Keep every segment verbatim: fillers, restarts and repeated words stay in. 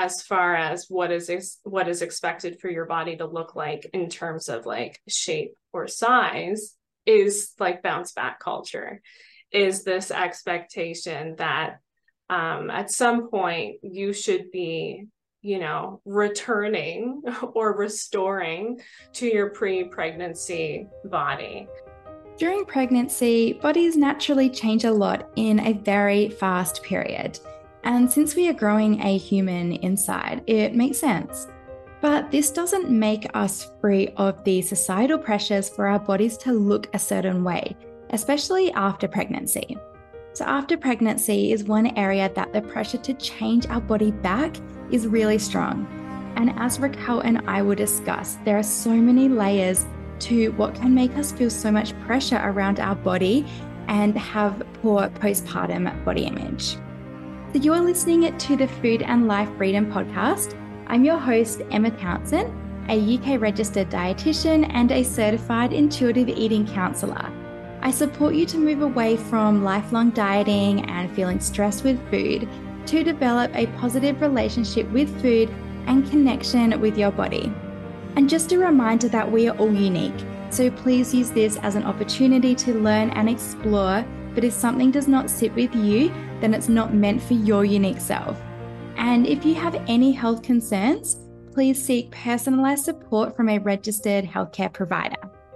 as far as what is ex- what is expected for your body to look like in terms of like shape or size is like bounce back culture, is this expectation that um, at some point you should be, you know, returning or restoring to your pre-pregnancy body. During pregnancy, bodies naturally change a lot in a very fast period. And since we are growing a human inside, it makes sense. But this doesn't make us free of the societal pressures for our bodies to look a certain way, especially after pregnancy. So after pregnancy is one area that the pressure to change our body back is really strong. And as Raquel and I will discuss, there are so many layers to what can make us feel so much pressure around our body and have poor postpartum body image. So you are listening to the Food and Life Freedom podcast. I'm your host, Emma Townsend, a U K registered dietitian and a certified intuitive eating counsellor. I support you to move away from lifelong dieting and feeling stressed with food to develop a positive relationship with food and connection with your body. And just a reminder that we are all unique, so please use this as an opportunity to learn and explore, but if something does not sit with you, then it's not meant for your unique self. And if you have any health concerns, please seek personalized support from a registered healthcare provider.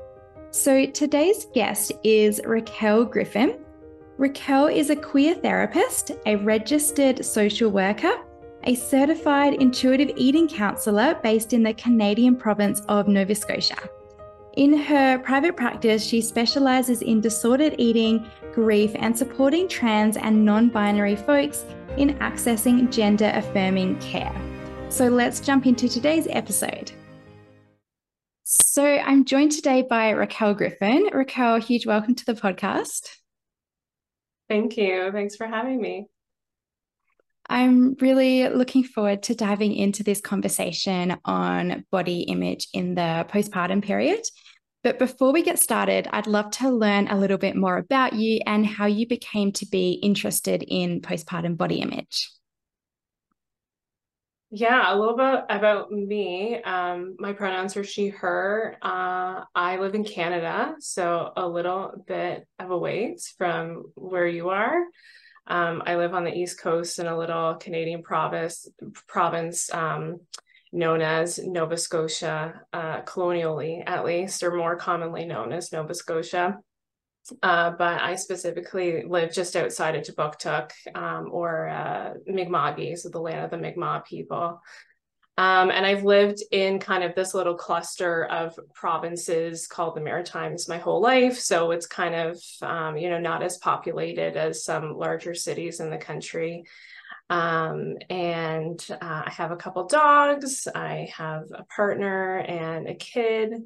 So today's guest is Raquel Griffin. Raquel is a queer therapist, a registered social worker, a certified intuitive eating counsellor based in the Canadian province of Nova Scotia. In her private practice, she specialises in disordered eating, grief, and supporting trans and non-binary folks in accessing gender-affirming care. So let's jump into today's episode. So I'm joined today by Raquel Griffin. Raquel, huge welcome to the podcast. Thank you. Thanks for having me. I'm really looking forward to diving into this conversation on body image in the postpartum period. But before we get started, I'd love to learn a little bit more about you and how you became to be interested in postpartum body image. Yeah, a little bit about me. Um, my pronouns are she, her. Uh, I live in Canada, so a little bit of a ways from where you are. Um, I live on the East Coast in a little Canadian province, province um, known as Nova Scotia, uh, colonially at least, or more commonly known as Nova Scotia. Uh, but I specifically live just outside of Tubuktuk, um, or uh, Mi'kmaq, so the land of the Mi'kmaq people. Um, and I've lived in kind of this little cluster of provinces called the Maritimes my whole life. So it's kind of, um, you know, not as populated as some larger cities in the country. Um, and uh, I have a couple dogs. I have a partner and a kid.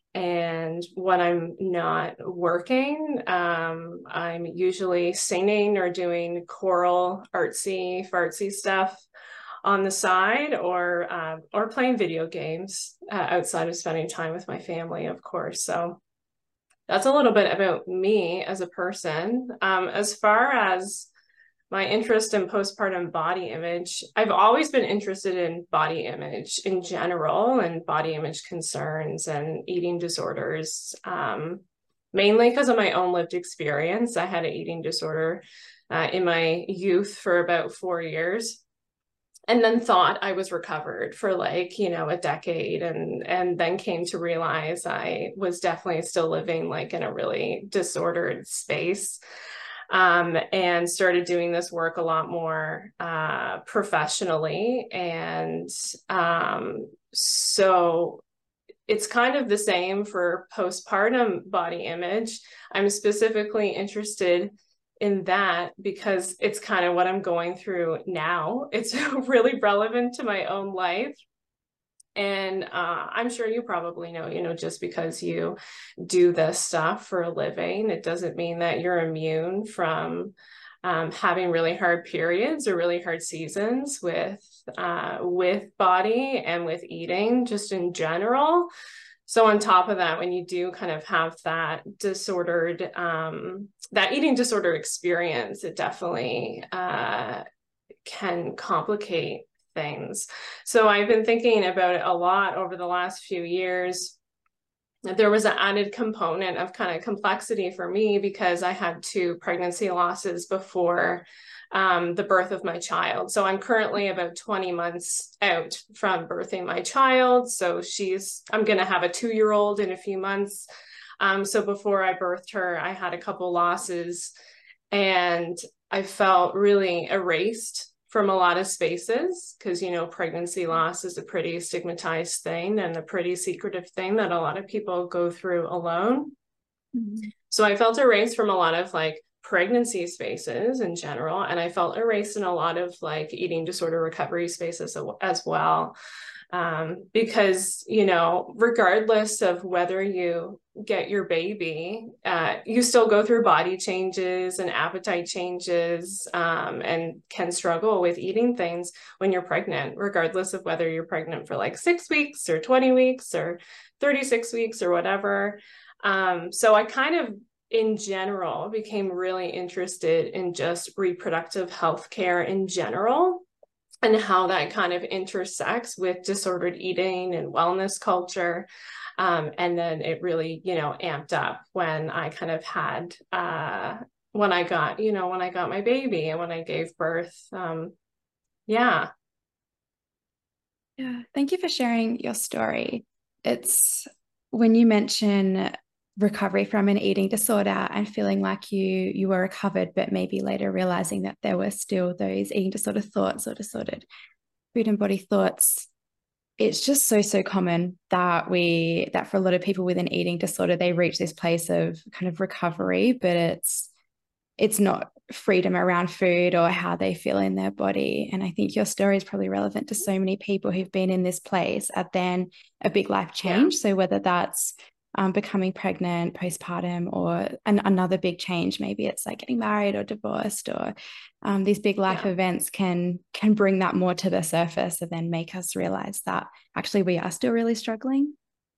And when I'm not working, um, I'm usually singing or doing choral, artsy, fartsy stuff on the side, or um, or playing video games uh, outside of spending time with my family, of course. So that's a little bit about me as a person. Um, as far as my interest in postpartum body image, I've always been interested in body image in general and body image concerns and eating disorders, um, mainly because of my own lived experience. I had an eating disorder uh, in my youth for about four years. And then thought I was recovered for like, you know, a decade, and and then came to realize I was definitely still living like in a really disordered space, um, and started doing this work a lot more uh, professionally. And um, so it's kind of the same for postpartum body image. I'm specifically interested in that because it's kind of what I'm going through now. It's really relevant to my own life. And uh, I'm sure you probably know, you know, just because you do this stuff for a living, it doesn't mean that you're immune from um, having really hard periods or really hard seasons with, uh, with body and with eating just in general. So on top of that, when you do kind of have that disordered, um, that eating disorder experience, it definitely uh, can complicate things. So I've been thinking about it a lot over the last few years. There was an added component of kind of complexity for me because I had two pregnancy losses before um, the birth of my child. So I'm currently about twenty months out from birthing my child. So she's, I'm going to have a two-year-old in a few months. Um, so before I birthed her, I had a couple losses and I felt really erased from a lot of spaces because, you know, pregnancy loss is a pretty stigmatized thing and a pretty secretive thing that a lot of people go through alone. Mm-hmm. So I felt erased from a lot of like pregnancy spaces in general. And I felt erased in a lot of like eating disorder recovery spaces as well. Um, because, you know, regardless of whether you get your baby, uh, you still go through body changes and appetite changes, um, and can struggle with eating things when you're pregnant, regardless of whether you're pregnant for like six weeks or twenty weeks or thirty-six weeks or whatever. Um, so I kind of, in general, became really interested in just reproductive health care in general, and how that kind of intersects with disordered eating and wellness culture. Um, and then it really, you know, amped up when I kind of had, uh, when I got, you know, when I got my baby and when I gave birth. Um, yeah. Yeah. Thank you for sharing your story. It's when you mention recovery from an eating disorder and feeling like you you were recovered, but maybe later realizing that there were still those eating disorder thoughts or disordered food and body thoughts. It's just so, so common that we, that for a lot of people with an eating disorder, they reach this place of kind of recovery, but it's, it's not freedom around food or how they feel in their body. And I think your story is probably relevant to so many people who've been in this place and then a big life change. Yeah. So whether that's um, becoming pregnant, postpartum, or an, another big change, maybe it's like getting married or divorced, or um, these big life yeah. events can can bring that more to the surface and then make us realize that actually we are still really struggling.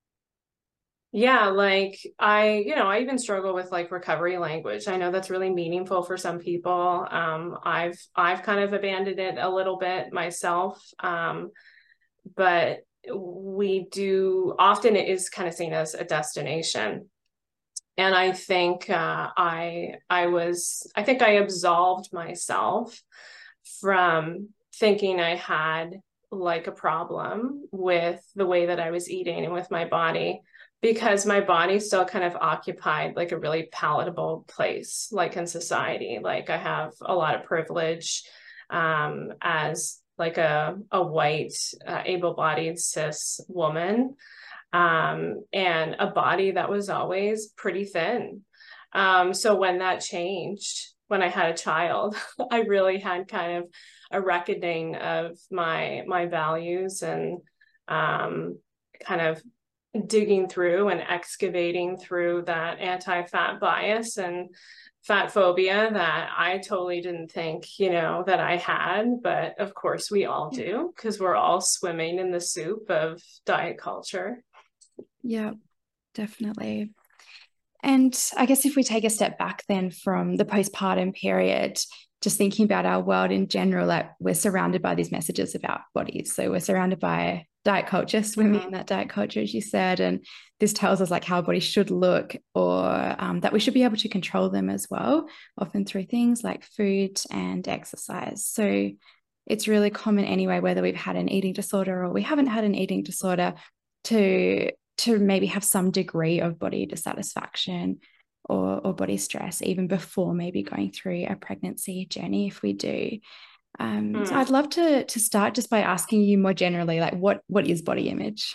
Yeah, like I, you know, I even struggle with like recovery language. I know that's really meaningful for some people. Um, I've I've kind of abandoned it a little bit myself, um, but we do often it is kind of seen as a destination. And I think uh, I I was I think I absolved myself from thinking I had like a problem with the way that I was eating and with my body, because my body still kind of occupied like a really palatable place, like in society. Like I have a lot of privilege um, as like a, a white, uh, able-bodied cis woman, um, and a body that was always pretty thin. Um, so when that changed, when I had a child, I really had kind of a reckoning of my my values and um, kind of digging through and excavating through that anti-fat bias and fat phobia that I totally didn't think, you know, that I had. But of course we all do, because we're all swimming in the soup of diet culture. Yeah, definitely. And I guess if we take a step back then from the postpartum period, just thinking about our world in general, like we're surrounded by these messages about bodies. So we're surrounded by diet culture, swimming mm-hmm. in that diet culture, as you said, and this tells us like how bodies should look, or um, that we should be able to control them as well, often through things like food and exercise. So it's really common anyway, whether we've had an eating disorder or we haven't had an eating disorder, to to maybe have some degree of body dissatisfaction or, or body stress even before maybe going through a pregnancy journey, if we do. Um, mm. So I'd love to to start just by asking you more generally, like what what is body image?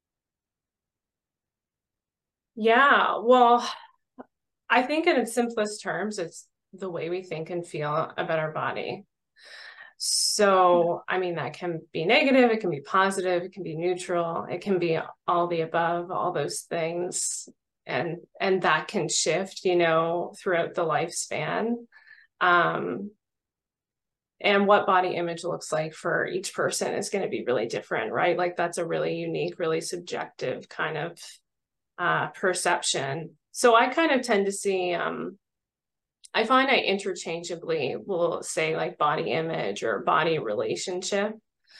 Yeah, well, I think in its simplest terms, it's the way we think and feel about our body. So, I mean, that can be negative, it can be positive, it can be neutral, it can be all the above, all those things. And, and that can shift, you know, throughout the lifespan. Um, and what body image looks like for each person is going to be really different, right? Like that's a really unique, really subjective kind of uh, perception. So I kind of tend to see, um, I find I interchangeably will say like body image or body relationship.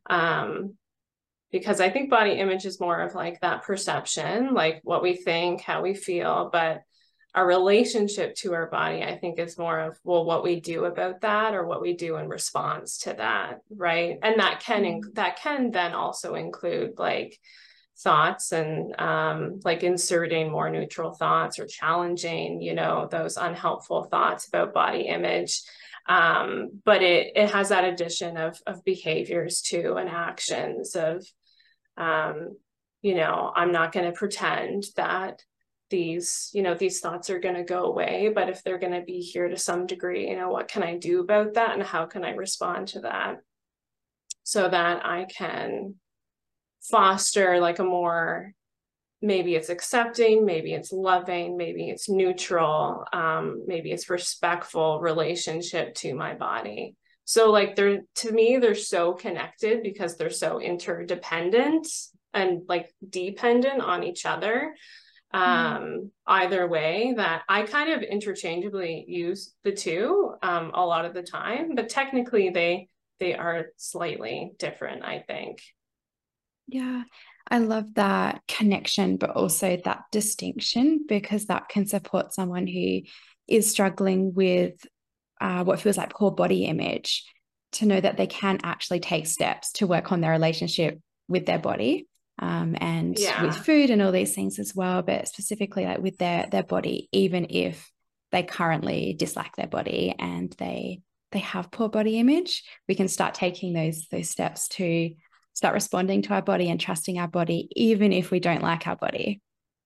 Um, because I think body image is more of like that perception, like what we think, how we feel, but our relationship to our body, I think, is more of, well, what we do about that or what we do in response to that, right? And that can mm-hmm. that can then also include like thoughts and um, like inserting more neutral thoughts or challenging, you know, those unhelpful thoughts about body image. Um, but it it has that addition of of behaviors too and actions of, um, you know, I'm not going to pretend that these, you know, these thoughts are going to go away, but if they're going to be here to some degree, you know, what can I do about that and how can I respond to that so that I can foster like a more, maybe it's accepting, maybe it's loving, maybe it's neutral, um, maybe it's respectful relationship to my body. So like they're, to me, they're so connected because they're so interdependent and like dependent on each other. Um, either way, that I kind of interchangeably use the two um, a lot of the time, but technically they they are slightly different, I think. Yeah, I love that connection, but also that distinction, because that can support someone who is struggling with uh, what feels like poor body image, to know that they can actually take steps to work on their relationship with their body. Um, and yeah. with food and all these things as well, but specifically like with their their body, even if they currently dislike their body and they they have poor body image, we can start taking those those steps to start responding to our body and trusting our body, even if we don't like our body.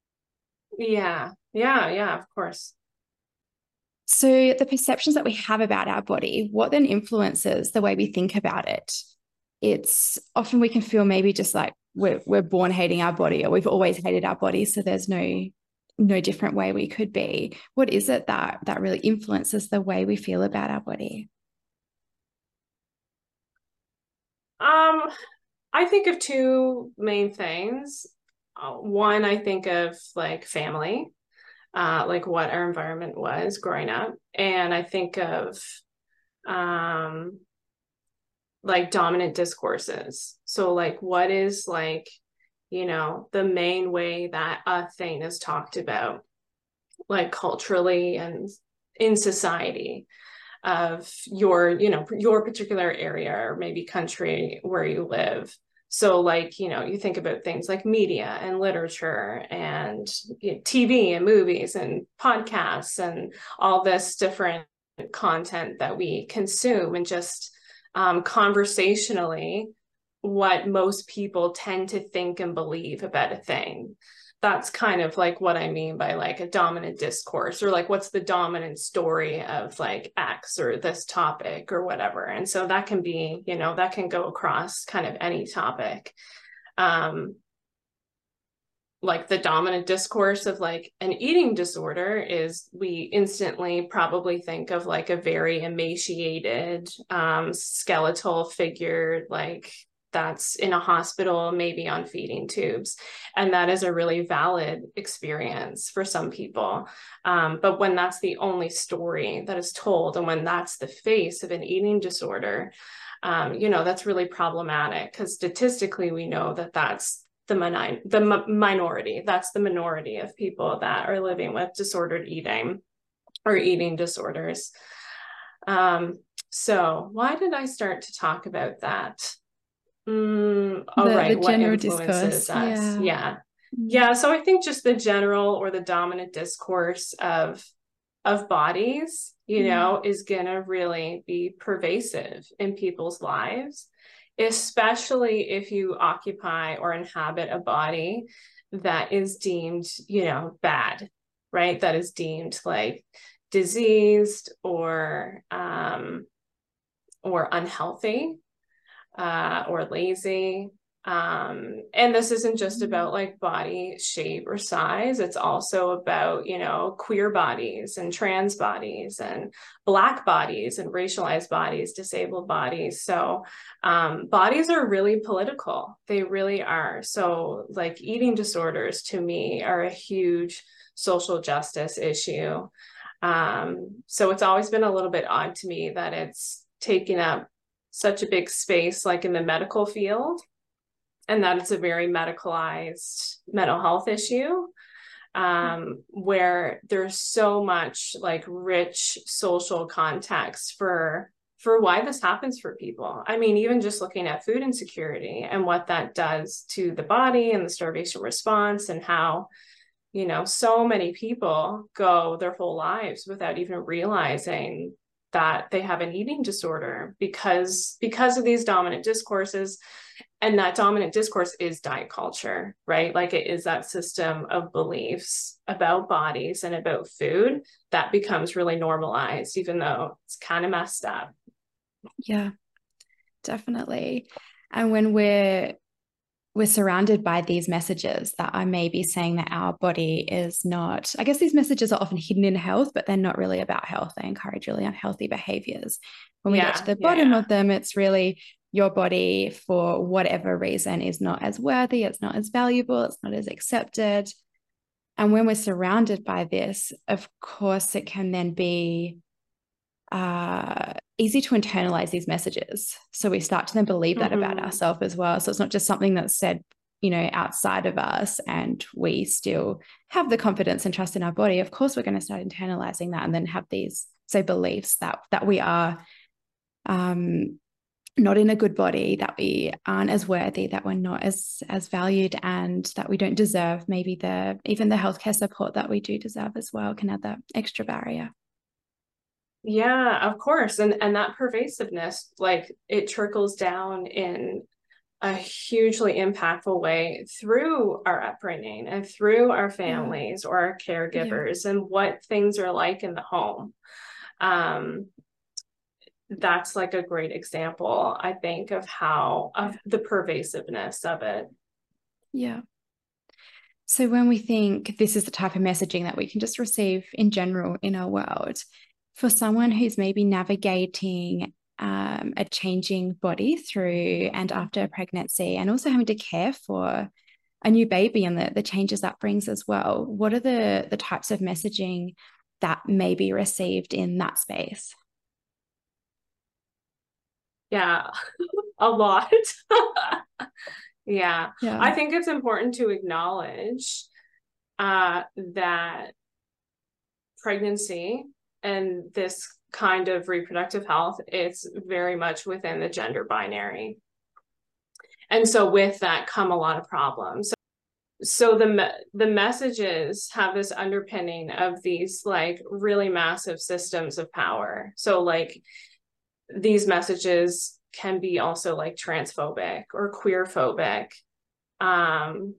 Yeah, yeah, yeah, of course. So the perceptions that we have about our body, what then influences the way we think about it? It's often we can feel maybe just like we're, we're born hating our body, or we've always hated our body, so there's no no different way we could be. What is it that that really influences the way we feel about our body? Um, I think of two main things. Uh, one, I think of like family, uh, like what our environment was growing up, and I think of um like dominant discourses. So like what is like, you know, the main way that a thing is talked about, like culturally and in society of your, you know, your particular area or maybe country where you live. So like, you know, you think about things like media and literature and you know, T V and movies and podcasts and all this different content that we consume, and just um, conversationally, what most people tend to think and believe about a thing. That's kind of like what I mean by like a dominant discourse, or like what's the dominant story of like X or this topic or whatever. And so that can be, you know, that can go across kind of any topic. Um, like the dominant discourse of like an eating disorder is, we instantly probably think of like a very emaciated, um, skeletal figure, like that's in a hospital, maybe on feeding tubes. And that is a really valid experience for some people. Um, but when that's the only story that is told, and when that's the face of an eating disorder, um, you know, that's really problematic, because statistically we know that that's the, min- the m- minority, that's the minority of people that are living with disordered eating or eating disorders. Um, so why did I start to talk about that? Mm, oh, the, right. The what influences discourse. us? Yeah. Yeah. Yeah. So I think just the general or the dominant discourse of of bodies, you mm. know, is gonna really be pervasive in people's lives, especially if you occupy or inhabit a body that is deemed, you know, bad, right? That is deemed like diseased or um, or unhealthy. Uh, or lazy. Um, and this isn't just about like body shape or size. It's also about, you know, queer bodies and trans bodies and Black bodies and racialized bodies, disabled bodies. So um, bodies are really political. They really are. So like eating disorders to me are a huge social justice issue. Um, so it's always been a little bit odd to me that it's taken up such a big space, like in the medical field, and that it's a very medicalized mental health issue, um, where there's so much like rich social context for for why this happens for people. I mean, even just looking at food insecurity and what that does to the body and the starvation response, and how, you know, so many people go their whole lives without even realizing that they have an eating disorder because because of these dominant discourses. And that dominant discourse is diet culture, right? Like it is that system of beliefs about bodies and about food that becomes really normalized, even though it's kind of messed up. Yeah, definitely. And when we're we're surrounded by these messages that are maybe saying that our body is not, I guess these messages are often hidden in health, but they're not really about health. They encourage really unhealthy behaviors. When we get to Yeah, the yeah, bottom yeah. of them, it's really your body, for whatever reason, is not as worthy, it's not as valuable, it's not as accepted. And when we're surrounded by this, of course, it can then be uh, easy to internalize these messages. So we start to then believe that Mm-hmm. about ourselves as well. So it's not just something that's said, you know, outside of us, and we still have the confidence and trust in our body. Of course, we're going to start internalizing that and then have these, say, beliefs that that we are um, not in a good body, that we aren't as worthy, that we're not as as valued, and that we don't deserve maybe the even the healthcare support that we do deserve as well, can add that extra barrier. Yeah, of course. And and that pervasiveness, like it trickles down in a hugely impactful way through our upbringing and through our Yeah. families or our Yeah. caregivers and what things are like in the home. Um, that's like a great example, I think, of how of Yeah. the pervasiveness of it. Yeah. So when we think this is the type of messaging that we can just receive in general in our world, for someone who's maybe navigating um, a changing body through and after a pregnancy, and also having to care for a new baby and the, the changes that brings as well, what are the, the types of messaging that may be received in that space? Yeah, a lot. Yeah, Yeah. I think it's important to acknowledge uh, that pregnancy and this kind of reproductive health, it's very much within the gender binary. And so with that come a lot of problems. So the the messages have this underpinning of these like really massive systems of power. So like these messages can be also like transphobic or queer phobic. Um,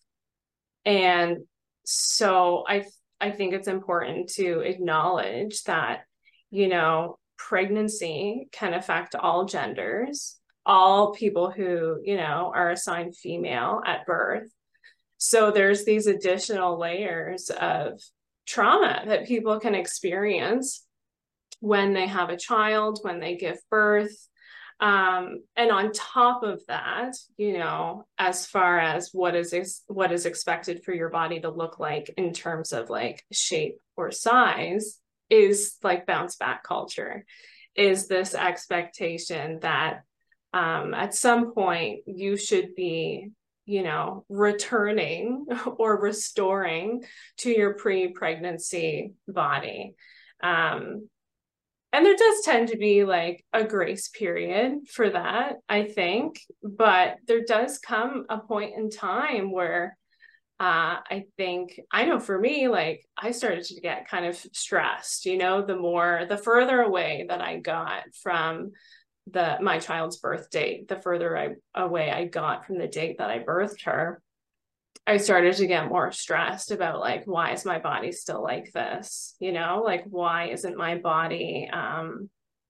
and so I I think it's important to acknowledge that, you know, pregnancy can affect all genders, all people who, you know, are assigned female at birth. So there's these additional layers of trauma that people can experience when they have a child, when they give birth. Um, and on top of that, you know, as far as what is ex- what is expected for your body to look like in terms of like shape or size, is like bounce back culture, is this expectation that um, at some point you should be, you know, returning or restoring to your pre-pregnancy body. Um, and there does tend to be like a grace period for that, I think. But there does come a point in time where uh, I think, I know for me, like I started to get kind of stressed, you know, the more, the further away that I got from the my child's birth date, the further I, away I got from the date that I birthed her, I started to get more stressed about like, why is my body still like this? You know, like why isn't my body um,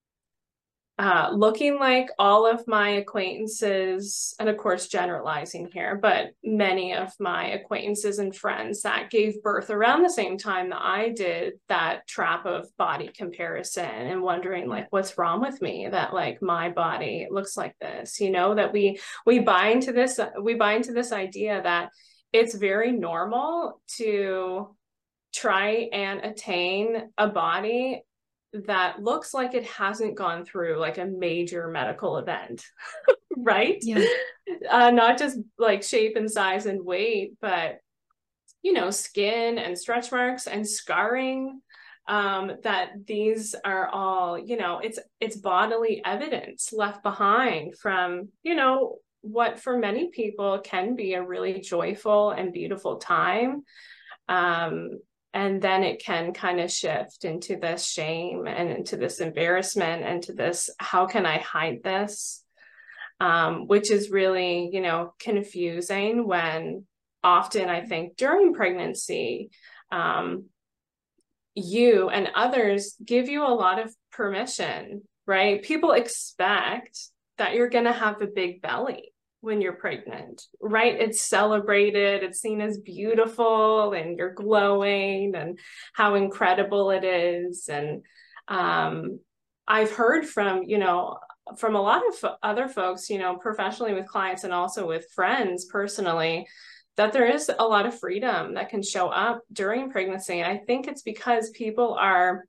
uh, looking like all of my acquaintances, and of course generalizing here, but many of my acquaintances and friends that gave birth around the same time that I did, that trap of body comparison and wondering Yeah. like, what's wrong with me that like my body looks like this, you know, that we we buy into this, we buy into this idea that it's very normal to try and attain a body that looks like it hasn't gone through like a major medical event, right? Yeah. Uh, not just like shape and size and weight, but, you know, skin and stretch marks and scarring, um, that these are all, you know, it's, it's bodily evidence left behind from, you know, what for many people can be a really joyful and beautiful time. Um, and then it can kind of shift into this shame and into this embarrassment and to this, how can I hide this? Um, which is really, you know, confusing when often I think during pregnancy, um, you and others give you a lot of permission, right? People expect that you're going to have a big belly when you're pregnant, right? It's celebrated, it's seen as beautiful, and you're glowing, and how incredible it is. And um, I've heard from, you know, from a lot of other folks, you know, professionally with clients and also with friends personally, that there is a lot of freedom that can show up during pregnancy. And I think it's because people are,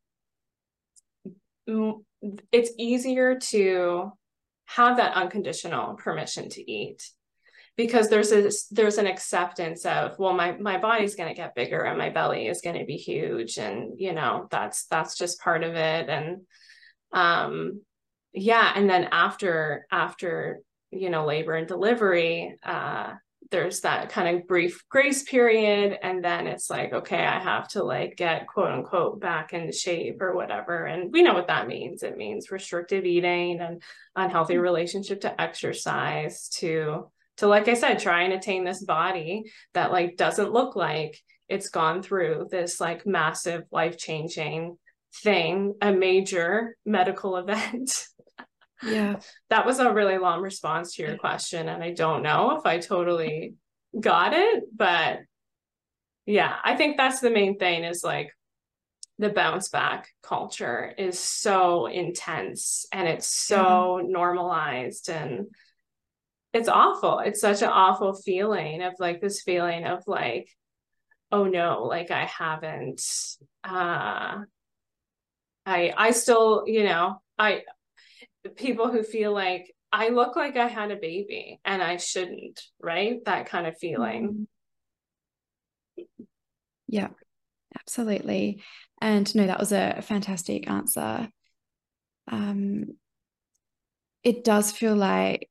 it's easier to have that unconditional permission to eat, because there's a there's an acceptance of, well, my my body's going to get bigger and my belly is going to be huge, and you know, that's that's just part of it. And um yeah, and then after after you know, labor and delivery, uh there's that kind of brief grace period, and then it's like, okay, I have to like get quote unquote back into shape or whatever. And we know what that means. It means restrictive eating and unhealthy relationship to exercise, to to like I said, try and attain this body that like doesn't look like it's gone through this like massive life-changing thing, a major medical event. Yeah. That was a really long response to your question, and I don't know if I totally got it, but yeah, I think that's the main thing, is like the bounce back culture is so intense and it's so Yeah. normalized, and it's awful. It's such an awful feeling of like this feeling of like, oh no, like I haven't, uh, I, I still, you know, I, people who feel like I look like I had a baby and I shouldn't, right? That kind of feeling. Yeah, absolutely. And no, that was a fantastic answer. Um, it does feel like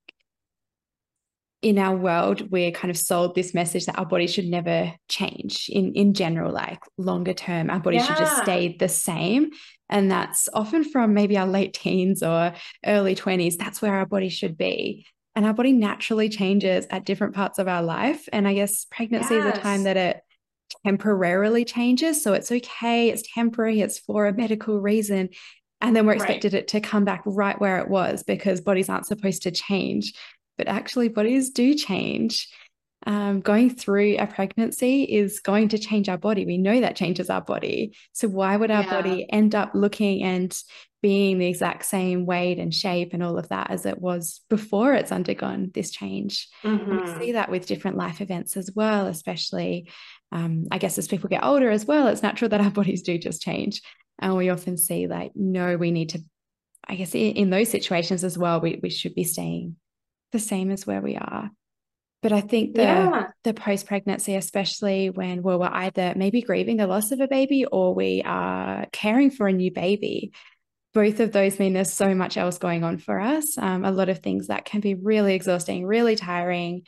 in our world, we're kind of sold this message that our body should never change in, in general, like longer term, our body should just Yeah. stay the same. And that's often from maybe our late teens or early twenties. That's where our body should be. And our body naturally changes at different parts of our life. And I guess pregnancy is a time Yes. that it temporarily changes. So it's okay, it's temporary, it's for a medical reason. And then we're Right. expected it to come back right where it was, because bodies aren't supposed to change. But actually, bodies do change. Um, going through a pregnancy is going to change our body. We know that changes our body. So why would our Yeah. body end up looking and being the exact same weight and shape and all of that as it was before it's undergone this change? And we see Mm-hmm. that with different life events as well, especially, um, I guess, as people get older as well, it's natural that our bodies do just change. And we often see like, no, we need to, I guess, in, in those situations as well, we, we should be staying the same as where we are. But I think the Yeah. the post-pregnancy, especially when well, we're either maybe grieving the loss of a baby or we are caring for a new baby, both of those mean there's so much else going on for us. Um, a lot of things that can be really exhausting, really tiring.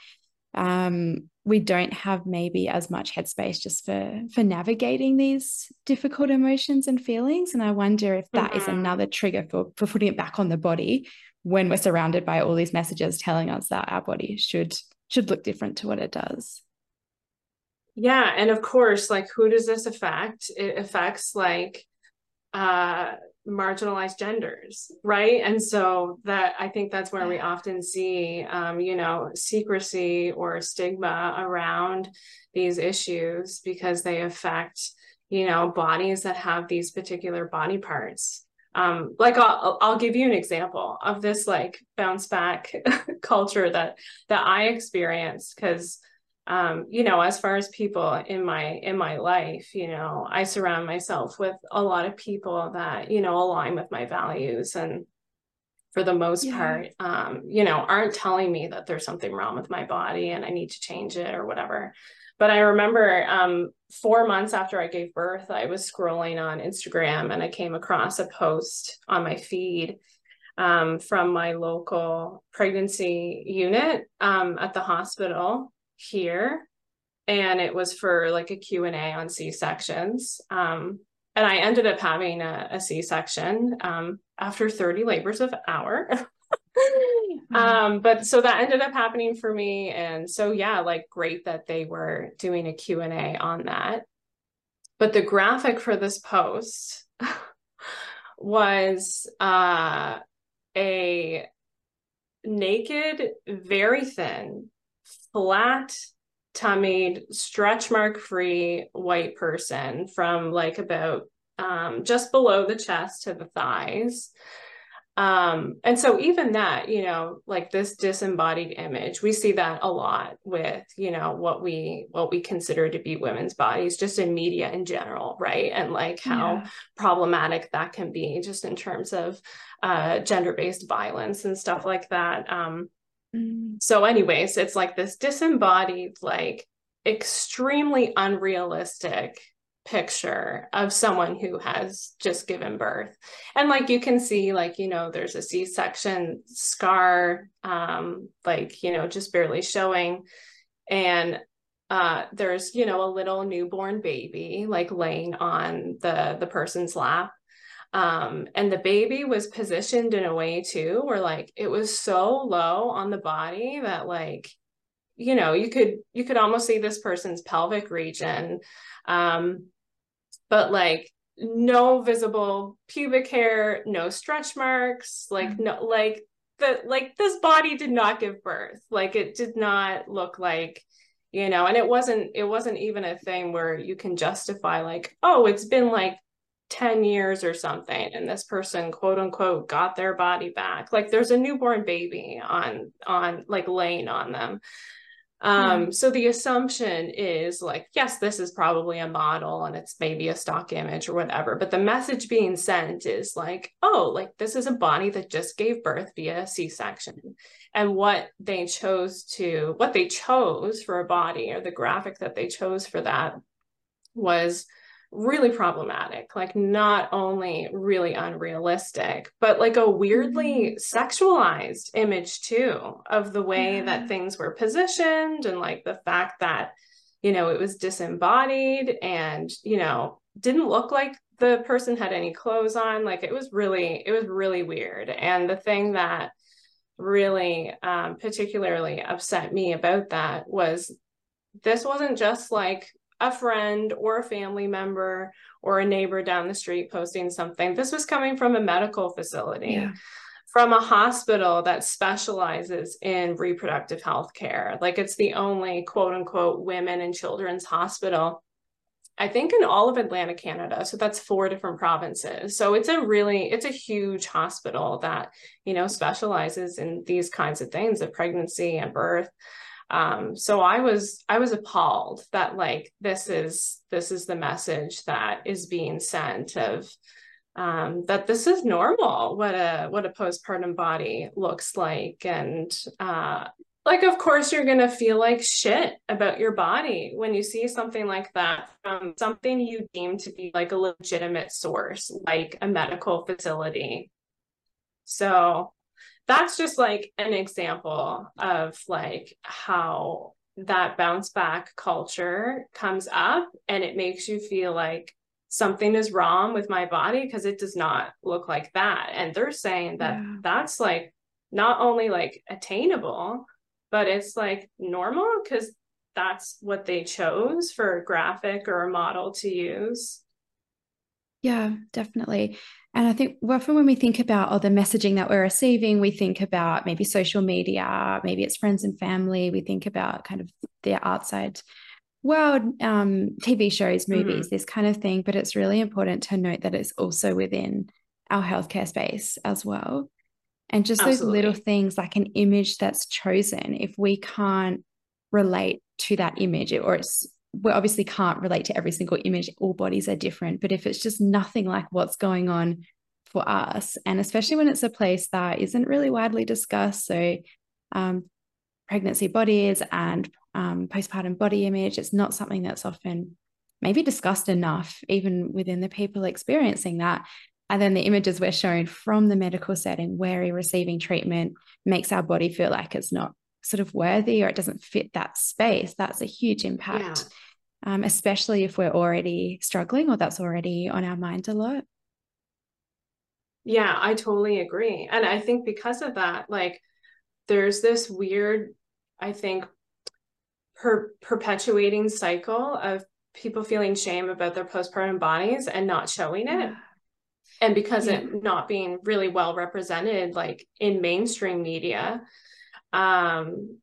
Um, we don't have maybe as much headspace just for for navigating these difficult emotions and feelings. And I wonder if that is Mm-hmm. another trigger for, for putting it back on the body when we're surrounded by all these messages telling us that our body should should look different to what it does. Yeah. And of course, like, who does this affect? It affects like uh marginalized genders, right? And so that, I think that's where we often see um you know, secrecy or stigma around these issues, because they affect, you know, bodies that have these particular body parts. Um like I'll I'll give you an example of this like bounce back culture that that I experienced, because um, you know, as far as people in my in my life, you know, I surround myself with a lot of people that, you know, align with my values, and for the most Yeah. part, um, you know, aren't telling me that there's something wrong with my body and I need to change it or whatever. But I remember um, four months after I gave birth, I was scrolling on Instagram and I came across a post on my feed um, from my local pregnancy unit um, at the hospital here. And it was for like a Q and A on C-sections. Um, and I ended up having a a C-section um, after thirty labors of hour. Wow. um, but so that ended up happening for me. And so, yeah, like great that they were doing a Q and A on that. But the graphic for this post was uh, a naked, very thin, flat tummied, stretch mark free white person from like about um, just below the chest to the thighs. Um, and so even that, you know, like this disembodied image, we see that a lot with, you know, what we what we consider to be women's bodies, just in media in general, right? And like how Yeah. problematic that can be just in terms of uh, gender-based violence and stuff like that. Um, Mm. so, anyways, it's like this disembodied, like extremely unrealistic picture of someone who has just given birth. And like you can see, like, you know, there's a C-section scar, um, like, you know, just barely showing. And uh, there's, you know, a little newborn baby like laying on the the person's lap. Um, and the baby was positioned in a way too, where like it was so low on the body that like, you know, you could you could almost see this person's pelvic region. Um, but like no visible pubic hair, no stretch marks, like Mm. no like the like this body did not give birth. Like it did not look like, you know, and it wasn't it wasn't even a thing where you can justify like, oh, it's been like ten years or something and this person quote unquote got their body back. Like there's a newborn baby on on like laying on them. Yeah. Um, so the assumption is like, yes, this is probably a model and it's maybe a stock image or whatever, but the message being sent is like, oh, like this is a body that just gave birth via C-section. And what they chose to, what they chose for a body, or the graphic that they chose for that, was really problematic. Like not only really unrealistic, but like a weirdly Mm. sexualized image too, of the way that Yeah. things were positioned, and like the fact that, you know, it was disembodied and, you know, didn't look like the person had any clothes on. Like it was really, it was really weird. And the thing that really um, particularly upset me about that was this wasn't just like a friend or a family member or a neighbor down the street posting something. This was coming from a medical facility, Yeah. from a hospital that specializes in reproductive health care. Like it's the only quote unquote women and children's hospital, I think, in all of Atlantic Canada. So that's four different provinces. So it's a really, it's a huge hospital that, you know, specializes in these kinds of things of pregnancy and birth. Um, so I was I was appalled that like this is this is the message that is being sent of um, that this is normal, what a what a postpartum body looks like. And uh, like of course you're gonna feel like shit about your body when you see something like that from something you deem to be like a legitimate source, like a medical facility. So that's just like an example of like how that bounce back culture comes up, and it makes you feel like something is wrong with my body because it does not look like that. And they're saying that Yeah. that's like not only like attainable, but it's like normal because that's what they chose for a graphic or a model to use. Yeah, definitely. And I think often when we think about, or the messaging that we're receiving, we think about maybe social media, maybe it's friends and family. We think about kind of the outside world, um, T V shows, movies, Mm-hmm. this kind of thing. But it's really important to note that it's also within our healthcare space as well. And just those little Absolutely. things like an image that's chosen, if we can't relate to that image, or it's, we obviously can't relate to every single image. All bodies are different, but if it's just nothing like what's going on for us, and especially when it's a place that isn't really widely discussed, so um, pregnancy bodies and um, postpartum body image, it's not something that's often maybe discussed enough, even within the people experiencing that. And then the images we're shown from the medical setting where we're receiving treatment makes our body feel like it's not sort of worthy, or it doesn't fit that space. That's a huge impact, yeah. um, especially if we're already struggling, or that's already on our mind a lot. Yeah, I totally agree. And I think because of that, like, there's this weird, I think, per perpetuating cycle of people feeling shame about their postpartum bodies and not showing it. Yeah. And because yeah. it not being really well represented, like in mainstream media, um,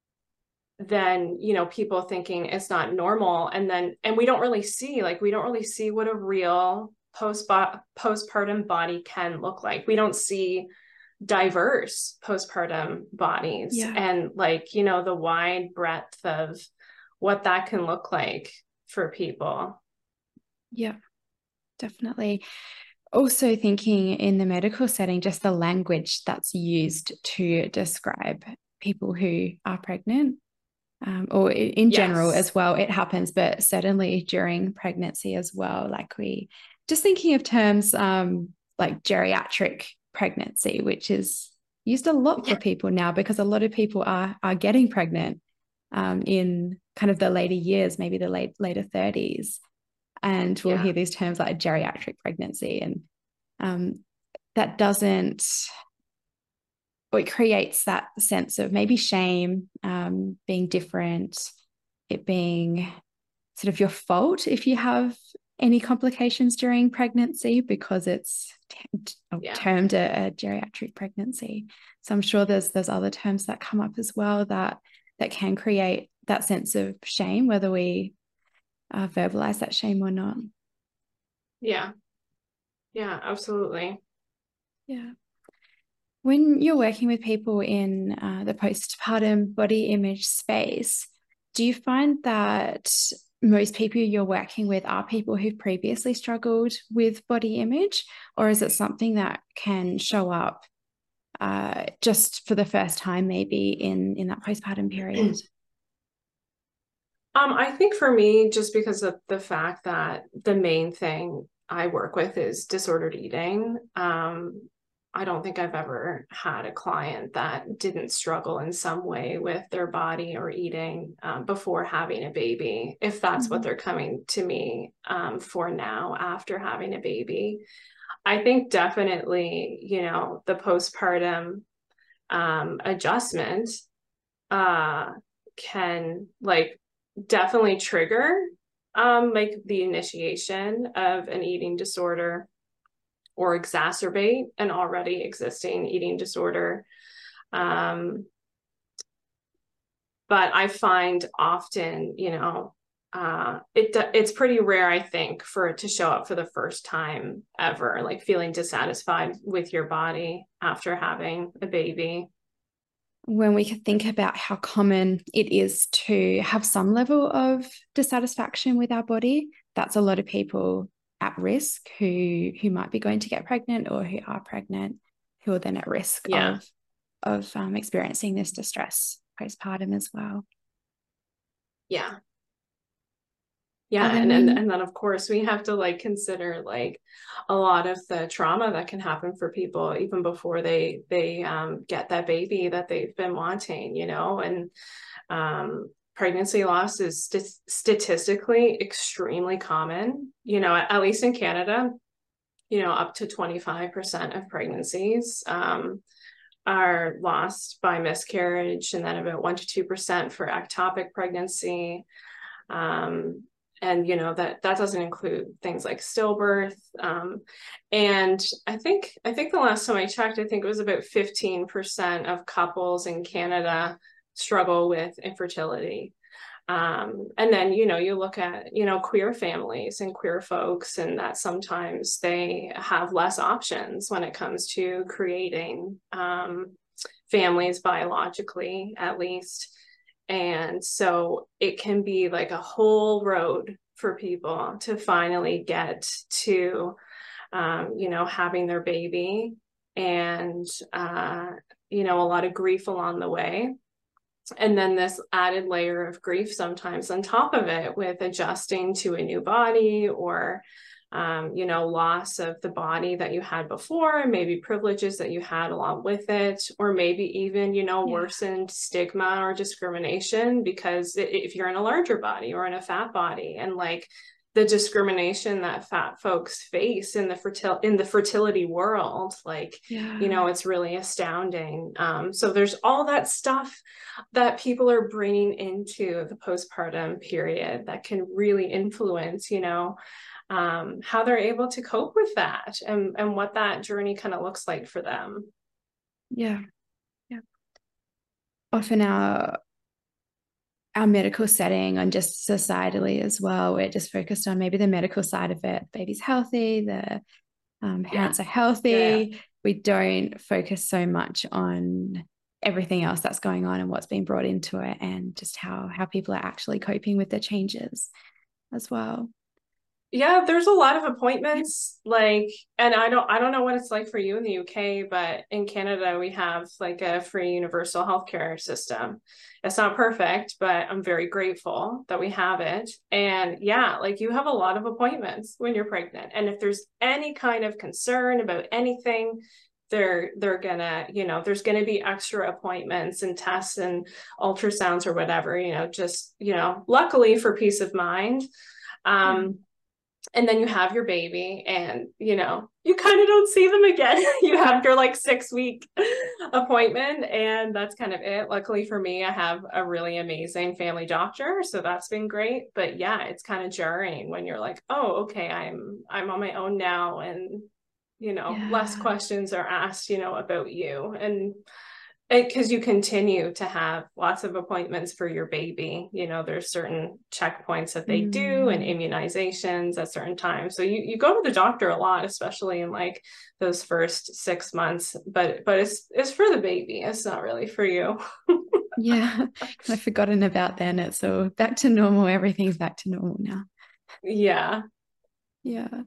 then, you know, people thinking it's not normal. And then, and we don't really see, like, we don't really see what a real post postpartum body can look like. We don't see diverse postpartum bodies, yeah. and like, you know, the wide breadth of what that can look like for people. Yeah, definitely. Also thinking in the medical setting, just the language that's used to describe people who are pregnant, um, or in yes. general as well, it happens, but certainly during pregnancy as well. Like, we just thinking of terms um, like geriatric pregnancy, which is used a lot for people now, because a lot of people are are getting pregnant um, in kind of the later years, maybe the late later thirties. And we'll yeah. hear these terms like geriatric pregnancy, and um, that doesn't, or it creates that sense of maybe shame, um, being different, it being sort of your fault if you have any complications during pregnancy, because it's yeah. termed a, a geriatric pregnancy. So I'm sure there's there's other terms that come up as well that that can create that sense of shame, whether we Uh, verbalize that shame or not. Yeah. Yeah, absolutely. Yeah. When you're working with people in uh, the postpartum body image space, do you find that most people you're working with are people who've previously struggled with body image, or is it something that can show up uh, just for the first time, maybe in, in that postpartum period? Um, I think for me, just because of the fact that the main thing I work with is disordered eating, um, I don't think I've ever had a client that didn't struggle in some way with their body or eating um, before having a baby, if that's mm-hmm. what they're coming to me um, for now after having a baby. I think definitely, you know, the postpartum um, adjustment uh, can, like, definitely trigger um, like the initiation of an eating disorder, or exacerbate an already existing eating disorder. Um, but I find often, you know, uh, it it's pretty rare, I think, for it to show up for the first time ever, like feeling dissatisfied with your body after having a baby. When we think about how common it is to have some level of dissatisfaction with our body, that's a lot of people at risk who who might be going to get pregnant, or who are pregnant, who are then at risk yeah. of, of um, experiencing this distress postpartum as well. Yeah. Yeah, and, and and then of course we have to like consider like a lot of the trauma that can happen for people even before they they um, get that baby that they've been wanting, you know, and um, pregnancy loss is st statistically extremely common, you know, at, at least in Canada, you know, up to twenty-five percent of pregnancies um, are lost by miscarriage, and then about one to two percent for ectopic pregnancy. Um, And, you know, that that doesn't include things like stillbirth. Um, and I think I think the last time I checked, I think it was about fifteen percent of couples in Canada struggle with infertility. Um, and then, you know, you look at, you know, queer families and queer folks, and that sometimes they have less options when it comes to creating um, families biologically, at least. And so it can be like a whole road for people to finally get to, um, you know, having their baby, and, uh, you know, a lot of grief along the way. And then this added layer of grief sometimes on top of it, with adjusting to a new body, or um, you know, loss of the body that you had before, maybe privileges that you had along with it, or maybe even, you know, Yeah. worsened stigma or discrimination because if you're in a larger body or in a fat body, and like the discrimination that fat folks face in the fertil in the fertility world, like, Yeah. you know, it's really astounding. Um, so there's all that stuff that people are bringing into the postpartum period that can really influence, you know, um, how they're able to cope with that, and, and what that journey kind of looks like for them. Yeah. Yeah. Often our our medical setting, and just societally as well, we're just focused on maybe the medical side of it. Baby's healthy, the um, parents Yeah. are healthy. Yeah, yeah. We don't focus so much on everything else that's going on and what's being brought into it, and just how how people are actually coping with the changes as well. Yeah, there's a lot of appointments, like, and I don't I don't know what it's like for you in the U K, but in Canada we have like a free universal healthcare system. It's not perfect, but I'm very grateful that we have it. And yeah, like you have a lot of appointments when you're pregnant. And if there's any kind of concern about anything, they're they're gonna, you know, there's gonna be extra appointments and tests and ultrasounds or whatever, you know, just, you know, luckily for peace of mind. Yeah. Um, and then you have your baby, and you know, you kind of don't see them again. You have your like six week appointment, and that's kind of it. Luckily for me, I have a really amazing family doctor, so that's been great. But yeah, it's kind of jarring when you're like, oh, okay, i'm i'm on my own now, and you know, less Yeah. questions are asked, you know, about you. And because you continue to have lots of appointments for your baby. You know, there's certain checkpoints that they do and Mm. immunizations at certain times. So you, you go to the doctor a lot, especially in like those first six months, but but it's it's for the baby. It's not really for you. Yeah. I've forgotten about that. It's all back to normal. Everything's back to normal now. Yeah. Yeah.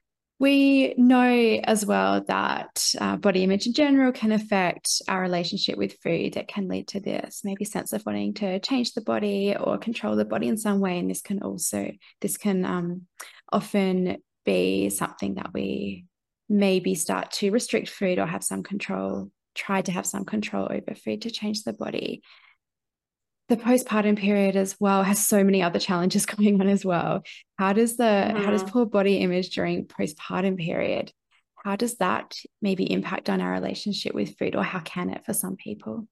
We know as well that uh, body image in general can affect our relationship with food. It can lead to this maybe sense of wanting to change the body or control the body in some way. And this can also, this can um, often be something that we maybe start to restrict food or have some control, try to have some control over food to change the body. The postpartum period as well has so many other challenges going on as well. How does the how does Mm-hmm. poor body image during postpartum period, how does that maybe impact on our relationship with food, or how can it for some people?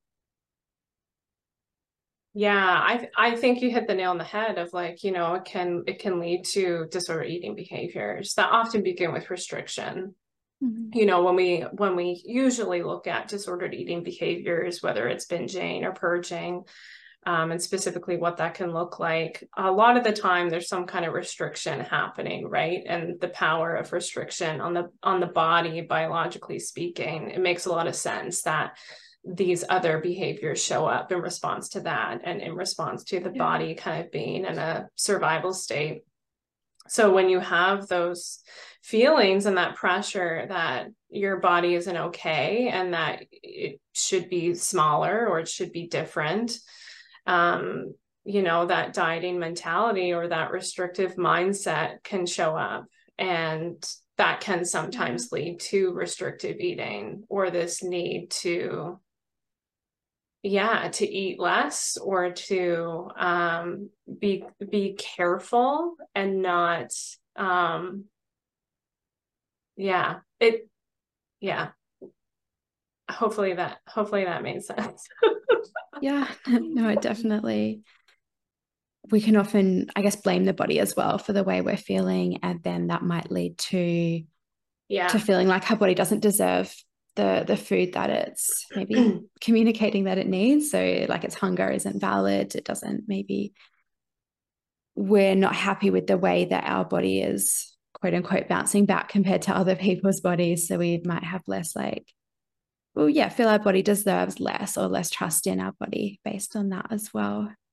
Yeah, I I think you hit the nail on the head of like, you know, it can it can lead to disordered eating behaviors that often begin with restriction. Mm-hmm. You know, when we when we usually look at disordered eating behaviors, whether it's binging or purging, um, and specifically what that can look like, a lot of the time there's some kind of restriction happening, right? And the power of restriction on the on the body, biologically speaking, it makes a lot of sense that these other behaviors show up in response to that, and in response to the Yeah. body kind of being in a survival state. So when you have those feelings and that pressure that your body isn't okay and that it should be smaller or it should be different, um, you know, that dieting mentality or that restrictive mindset can show up. And that can Yeah. sometimes lead to restrictive eating, or this need to, yeah, to eat less, or to um, be be careful and not, um, yeah, it, yeah. Hopefully that hopefully that made sense. Yeah. No, it definitely, we can often, I guess, blame the body as well for the way we're feeling, and then that might lead to to Yeah. feeling like our body doesn't deserve the the food that it's maybe communicating that it needs. So like its hunger isn't valid. It doesn't, maybe we're not happy with the way that our body is, quote unquote, bouncing back compared to other people's bodies. So we might have less like, well, yeah, feel our body deserves less, or less trust in our body based on that as well.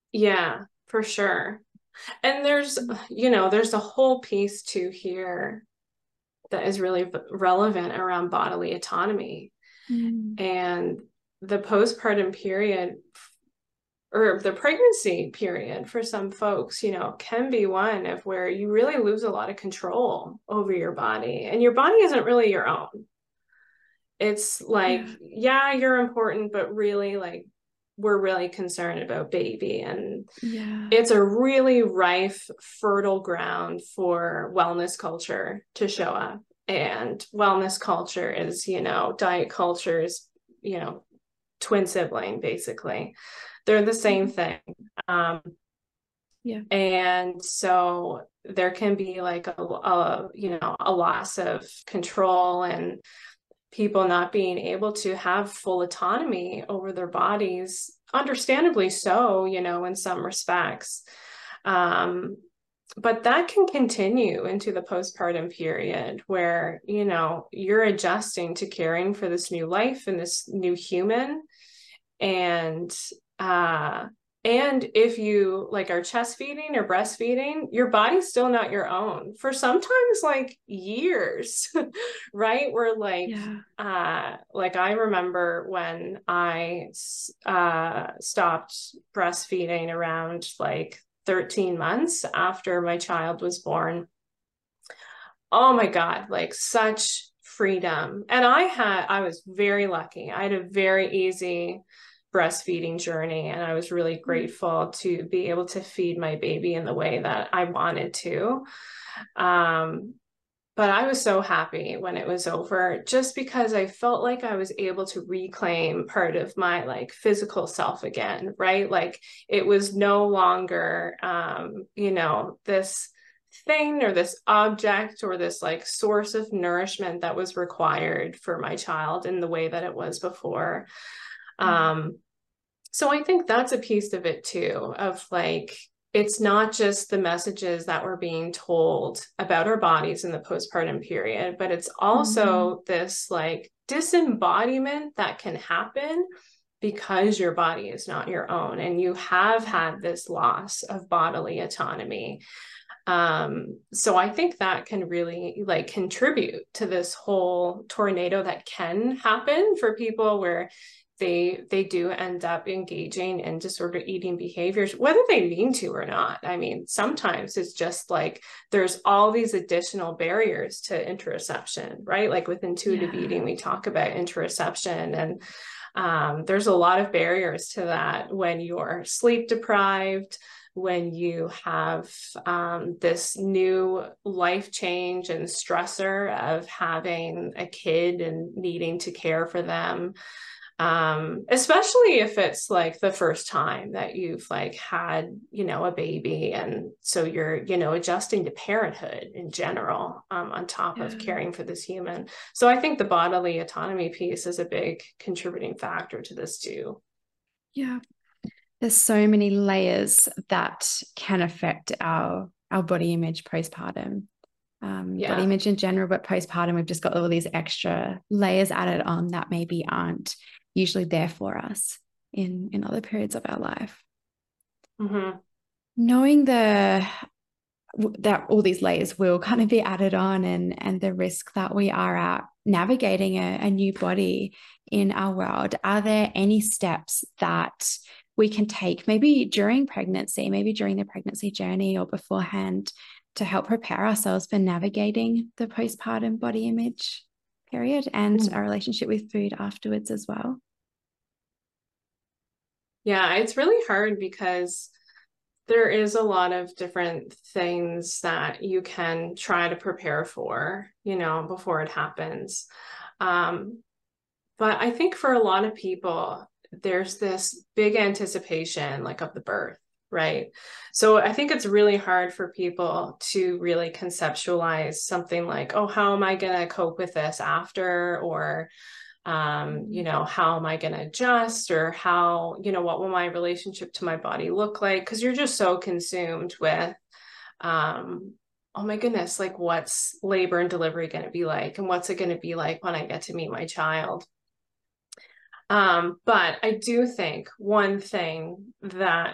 Yeah, for sure. And there's, you know, there's a whole piece to here that is really relevant around bodily autonomy. Mm. And the postpartum period or the pregnancy period for some folks, you know, can be one of where you really lose a lot of control over your body, and your body isn't really your own. It's like, Yeah. yeah, you're important, but really, like, we're really concerned about baby. And Yeah. it's a really rife, fertile ground for wellness culture to show up. And wellness culture is, you know, diet culture is, you know, twin sibling, basically. They're the same Mhm. thing. Um, Yeah. and so there can be like a, a, you know, a loss of control and people not being able to have full autonomy over their bodies, understandably so, you know, in some respects. Um, but that can continue into the postpartum period where, you know, you're adjusting to caring for this new life and this new human. And uh and if you like are chest feeding or breastfeeding, your body's still not your own for sometimes like years, right? Where like Yeah. uh like I remember when I uh stopped breastfeeding around like thirteen months after my child was born. Oh my God, like such freedom. And I had, I was very lucky. I had a very easy breastfeeding journey, and I was really Mm. grateful to be able to feed my baby in the way that I wanted to. Um, but I was so happy when it was over just because I felt like I was able to reclaim part of my like physical self again, right? Like it was no longer, um, you know, this thing or this object or this like source of nourishment that was required for my child in the way that it was before. Yeah. Um, so I think that's a piece of it too, of like, it's not just the messages that we're being told about our bodies in the postpartum period, but it's Mm. also this like disembodiment that can happen because your body is not your own and you have Yeah. had this loss of bodily autonomy. Um, so I think that can really like contribute to this whole tornado that can happen for people where they they do end up engaging in disordered eating behaviors, whether they mean to or not. I mean, sometimes it's just like there's all these additional barriers to interoception, right? Like with intuitive Yeah. eating, we talk about interoception, and um, there's a lot of barriers to that when you're sleep deprived, when you have um, this new life change and stressor of having a kid and needing to care for them, um, especially if it's like the first time that you've like had, you know, a baby. And so you're, you know, adjusting to parenthood in general, um, on top of Yeah. caring for this human. So I think the bodily autonomy piece is a big contributing factor to this too. Yeah. There's so many layers that can affect our our body image postpartum. Um, body Yeah. image in general, but postpartum, we've just got all these extra layers added on that maybe aren't usually there for us in in other periods of our life. Mm-hmm. Knowing the that all these layers will kind of be added on and and the risk that we are at navigating a, a new body in our world, are there any steps that we can take maybe during pregnancy, maybe during the pregnancy journey or beforehand, to help prepare ourselves for navigating the postpartum body image period and our relationship with food afterwards as well? Yeah, it's really hard because there is a lot of different things that you can try to prepare for, you know, before it happens. Um, but I think for a lot of people, there's this big anticipation like of the birth, right? So I think it's really hard for people to really conceptualize something like, oh, how am I going to cope with this after? Or um, you know, how am I going to adjust, or how, you know, what will my relationship to my body look like? Because you're just so consumed with, um, oh my goodness, like what's labor and delivery going to be like? And what's it going to be like when I get to meet my child? Um, but I do think one thing that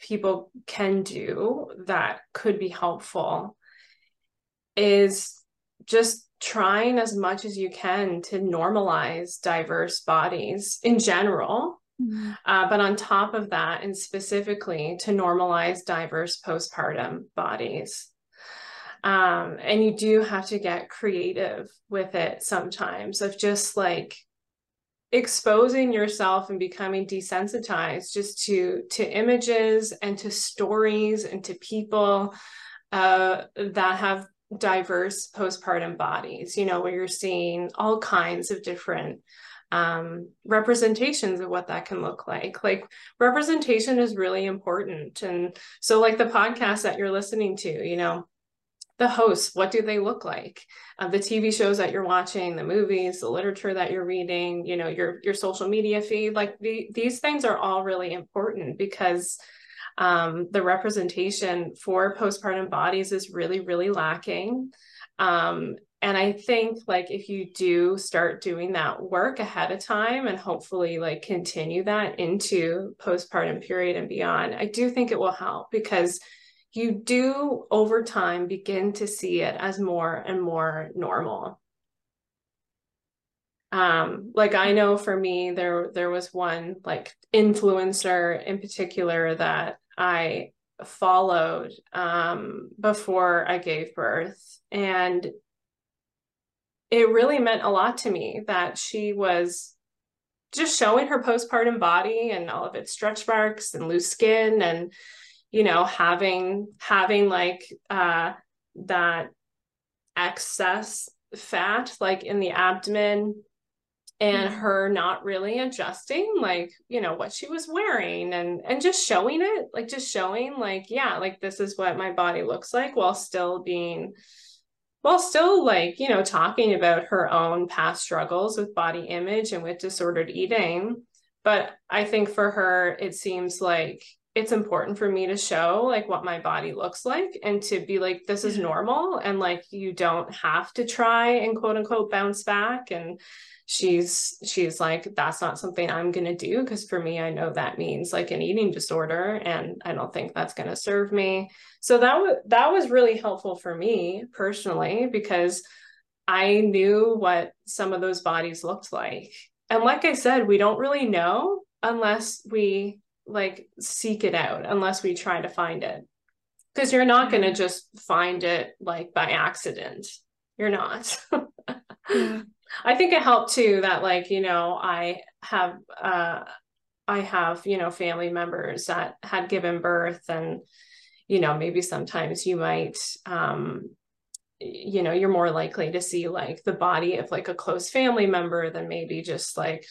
people can do that could be helpful is just trying as much as you can to normalize diverse bodies in general. Mm-hmm. Uh, but on top of that, and specifically to normalize diverse postpartum bodies. Um, and you do have to get creative with it sometimes, of just like exposing yourself and becoming desensitized just to to images and to stories and to people uh, that have diverse postpartum bodies, you know, where you're seeing all kinds of different um, representations of what that can look like. Like representation is really important. And so like the podcast that you're listening to, you know, the hosts, what do they look like? Uh, the T V shows that you're watching, the movies, the literature that you're reading, you know, your your social media feed, like the, these things are all really important because um, the representation for postpartum bodies is really, really lacking. Um, and I think like if you do start doing that work ahead of time and hopefully like continue that into postpartum period and beyond, I do think it will help because you do over time begin to see it as more and more normal. Um, like I know for me, there, there was one like influencer in particular that I followed um, before I gave birth. And it really meant a lot to me that she was just showing her postpartum body and all of its stretch marks and loose skin and, you know, having, having like uh, that excess fat, like in the abdomen, and mm-hmm. her not really adjusting, like, you know, what she was wearing and, and just showing it, like just showing like, yeah, like this is what my body looks like while still being, while still like, you know, talking about her own past struggles with body image and with disordered eating. But I think for her, it seems like it's important for me to show like what my body looks like and to be like, this is normal. And like, you don't have to try and quote unquote bounce back. And she's, she's like, that's not something I'm going to do. Cause for me, I know that means like an eating disorder and I don't think that's going to serve me. So that was, that was really helpful for me personally, because I knew what some of those bodies looked like. And like I said, we don't really know unless we like seek it out, unless we try to find it, because you're not going to just find it like by accident. You're not. Yeah. I think it helped too that like, you know, I have, uh, I have, you know, family members that had given birth and, you know, maybe sometimes you might, um, you know, you're more likely to see like the body of like a close family member than maybe just like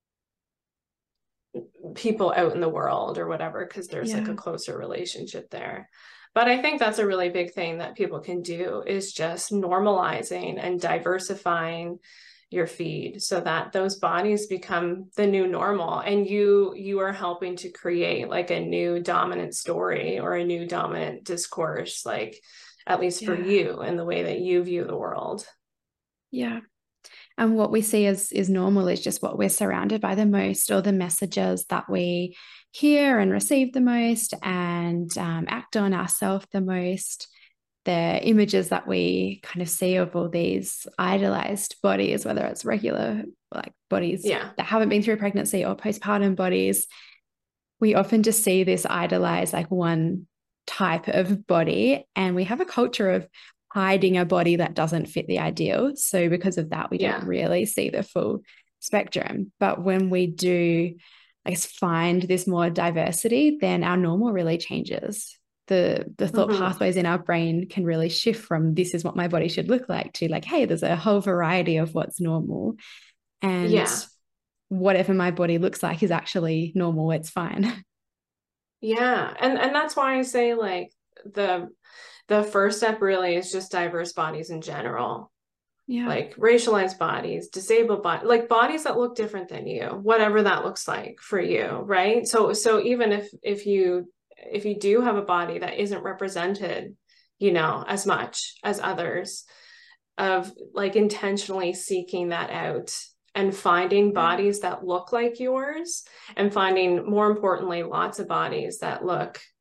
people out in the world or whatever, because there's yeah. like a closer relationship there. But I think that's a really big thing that people can do is just normalizing and diversifying your feed so that those bodies become the new normal, and you you are helping to create like a new dominant story or a new dominant discourse, like at least for yeah. you and the way that you view the world. Yeah. And what we see as is normal is just what we're surrounded by the most, or the messages that we hear and receive the most and um, act on ourselves the most. The images that we kind of see of all these idolized bodies, whether it's regular like bodies yeah. that haven't been through pregnancy or postpartum bodies, we often just see this idolized like one type of body, and we have a culture of hiding a body that doesn't fit the ideal. So because of that, we yeah. don't really see the full spectrum. But when we do, I guess, find this more diversity, then our normal really changes. The, the thought mm-hmm. pathways in our brain can really shift from this is what my body should look like to like, hey, there's a whole variety of what's normal. And yeah. whatever my body looks like is actually normal. It's fine. Yeah. And, and that's why I say like the the first step really is just diverse bodies in general. Yeah. Like racialized bodies, disabled bodies, like bodies that look different than you, whatever that looks like for you. Right. So, so even if, if you, if you do have a body that isn't represented, you know, as much as others, of like intentionally seeking that out and finding bodies that look like yours, and finding, more importantly, lots of bodies that look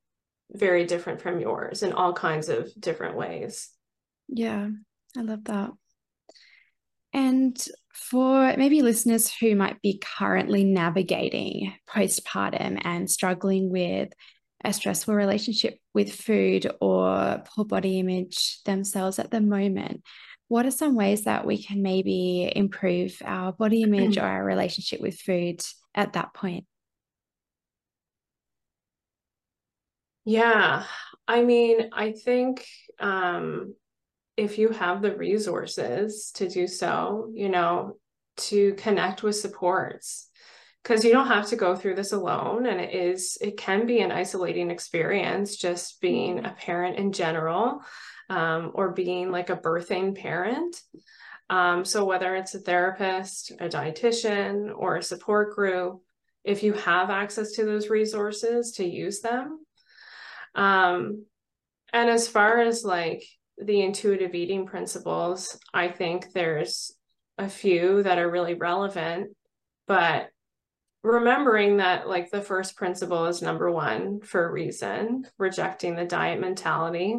very different from yours in all kinds of different ways. Yeah, I love that. And for maybe listeners who might be currently navigating postpartum and struggling with a stressful relationship with food or poor body image themselves at the moment, what are some ways that we can maybe improve our body image or our relationship with food at that point? Yeah, I mean, I think um, if you have the resources to do so, you know, to connect with supports, because you don't have to go through this alone. And it is, it can be an isolating experience just being a parent in general, um, or being like a birthing parent. Um, so whether it's a therapist, a dietitian, or a support group, if you have access to those resources, to use them. Um, and as far as like the intuitive eating principles, I think there's a few that are really relevant, but remembering that like the first principle is number one for a reason, rejecting the diet mentality.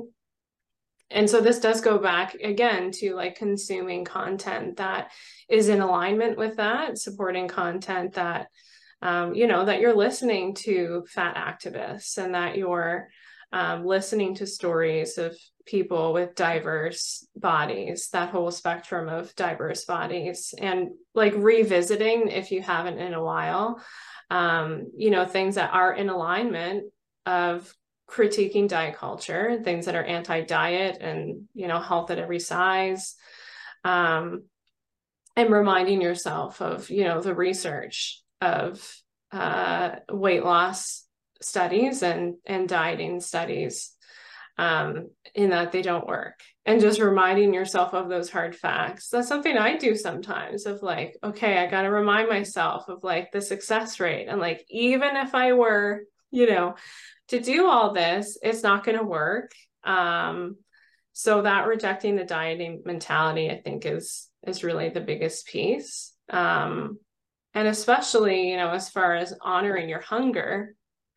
And so this does go back again to like consuming content that is in alignment with that, supporting content that, um, you know, that you're listening to fat activists and that you're um, listening to stories of people with diverse bodies, that whole spectrum of diverse bodies, and like revisiting, if you haven't in a while, um, you know, things that are in alignment of critiquing diet culture, things that are anti-diet and, you know, health at every size, um, and reminding yourself of, you know, the research of uh, weight loss studies and, and dieting studies, um, in that they don't work. And just reminding yourself of those hard facts. That's something I do sometimes, of like, okay, I got to remind myself of like the success rate. And like, even if I were, you know, to do all this, it's not going to work. Um, so that rejecting the dieting mentality, I think, is is really the biggest piece. Um, and especially, you know, as far as honoring your hunger,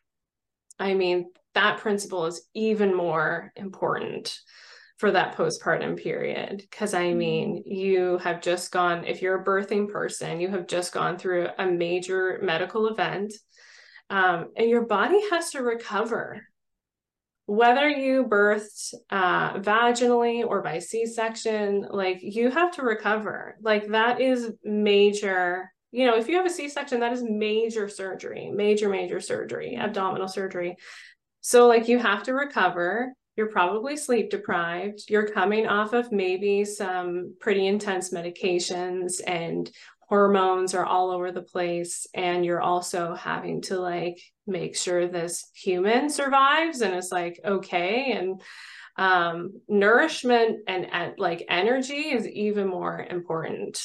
I mean, that principle is even more important for that postpartum period. Because I mean, you have just gone, if you're a birthing person, you have just gone through a major medical event. Um, and your body has to recover. Whether you birthed uh, vaginally or by C-section, like you have to recover. Like that is major. You know, if you have a C-section, that is major surgery, major, major surgery, abdominal surgery. So like you have to recover. You're probably sleep deprived. You're coming off of maybe some pretty intense medications, and hormones are all over the place. And you're also having to like make sure this human survives and is like okay. And um, nourishment and, and like energy is even more important.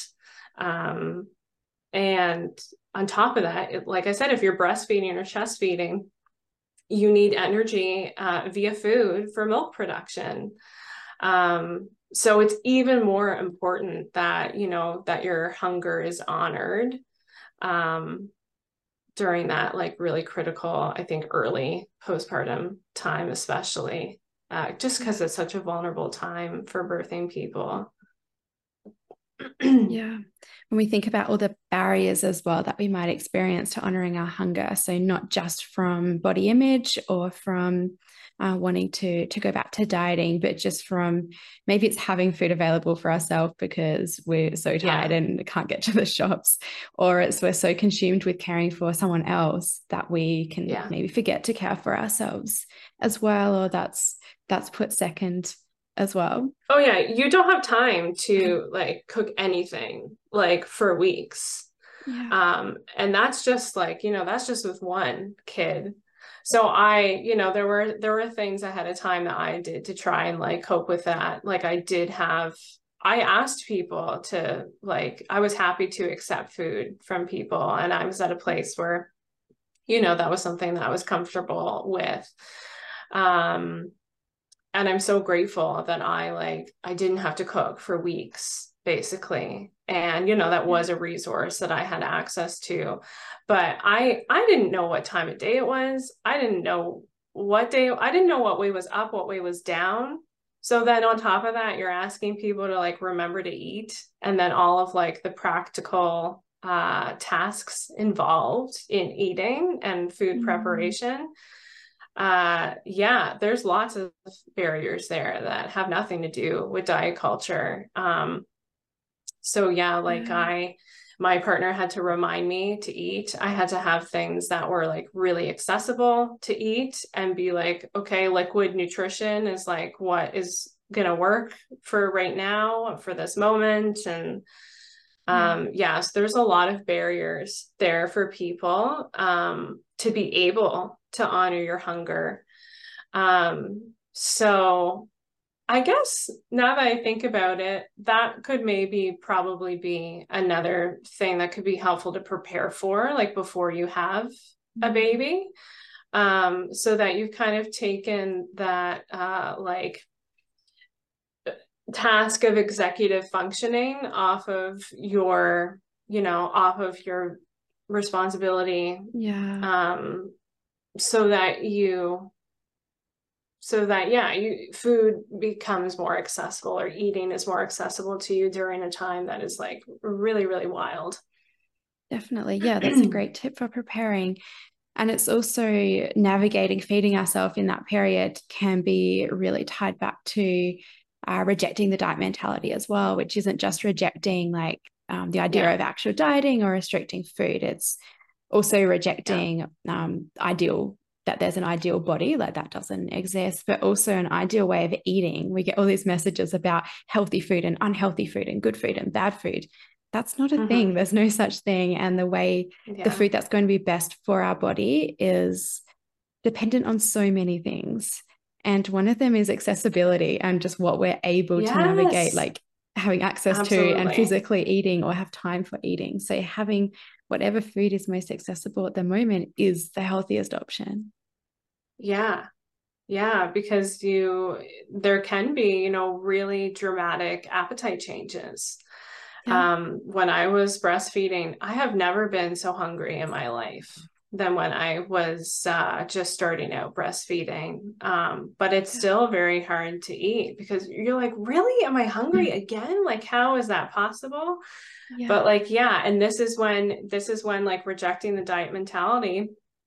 Um, and on top of that, it, like I said, if you're breastfeeding or chest feeding, you need energy uh, via food for milk production. Um, so it's even more important that, you know, that your hunger is honored um, during that like really critical, I think, early postpartum time, especially uh, just because it's such a vulnerable time for birthing people. Yeah. When we think about all the barriers as well that we might experience to honoring our hunger, so not just from body image or from uh, wanting to to go back to dieting, but just from maybe it's having food available for ourselves because we're so tired Yeah. and can't get to the shops, or it's we're so consumed with caring for someone else that we can Yeah. maybe forget to care for ourselves as well, or that's that's put second as well. Oh yeah, you don't have time to like cook anything like for weeks. Yeah. Um, and that's just like, you know, that's just with one kid. So I, you know, there were there were things ahead of time that I did to try and like cope with that. Like I did have I asked people to like I was happy to accept food from people, and I was at a place where, you know, that was something that I was comfortable with. Um and I'm so grateful that I like I didn't have to cook for weeks basically. And you know that was a resource that I had access to. But I I didn't know what time of day it was. I didn't know what day, I didn't know what way was up, what way was down. So then on top of that, you're asking people to like remember to eat, and then all of like the practical uh, tasks involved in eating and food Mm. preparation. Uh, yeah, there's lots of barriers there that have nothing to do with diet culture. Um, so yeah, like Yeah. I, my partner had to remind me to eat. I had to have things that were like really accessible to eat and be like, okay, liquid nutrition is like what is gonna work for right now, for this moment. And Yeah. um, yes, there's a lot of barriers there for people um, to be able to honor your hunger. Um, so I guess now that I think about it, that could maybe probably be another thing that could be helpful to prepare for, like before you have a Mm. baby, um, so that you've kind of taken that uh, like task of executive functioning off of your, you know, off of your responsibility, Yeah. um, so that you so that yeah you food becomes more accessible, or eating is more accessible to you during a time that is like really really wild. Definitely. Yeah, that's a great tip for preparing. And it's also navigating feeding ourselves in that period can be really tied back to uh, rejecting the diet mentality as well, which isn't just rejecting like um, the idea Yeah, of actual dieting or restricting food. It's also yeah. rejecting um, ideal that there's an ideal body, like that doesn't exist, but also an ideal way of eating. We get all these messages about healthy food and unhealthy food and good food and bad food. That's not a Mm-hmm. thing. There's no such thing. And the way the Yeah, food that's going to be best for our body is dependent on so many things. And one of them is accessibility and just what we're able to navigate, yes, like having access to and absolutely. physically eating or have time for eating. So having whatever food is most accessible at the moment is the healthiest option. Yeah, yeah, because you there can be, you know, really dramatic appetite changes. Yeah. Um, when I was breastfeeding, I have never been so hungry in my life than when I was uh, just starting out breastfeeding. Um, but it's Yeah. still very hard to eat because you're like, really? Am I hungry again? Like, how is that possible? Yeah. But like, yeah, and this is when this is when like rejecting the diet mentality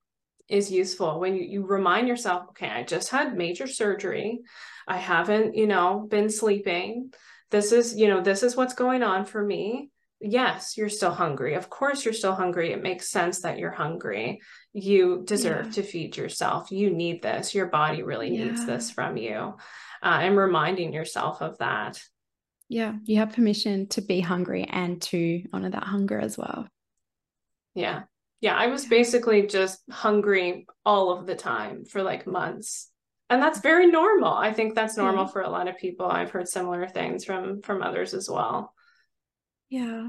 is useful, when you, you remind yourself, okay, I just had major surgery. I haven't, you know, been sleeping. This is, you know, this is what's going on for me. Yes, you're still hungry. Of course, you're still hungry. It makes sense that you're hungry. You deserve Yeah. to feed yourself. You need this. Your body really needs Yeah. this from you. Uh, and reminding yourself of that. Yeah. You have permission to be hungry and to honor that hunger as well. Yeah. Yeah. I was Yeah. basically just hungry all of the time for like months. And that's very normal. I think that's Yeah. normal for a lot of people. I've heard similar things from from others as well. Yeah.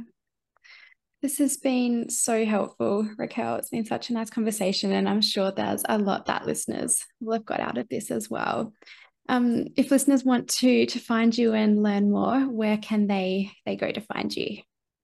This has been so helpful, Raquel. It's been such a nice conversation, and I'm sure there's a lot that listeners will have got out of this as well. Um, if listeners want to to find you and learn more, where can they they go to find you?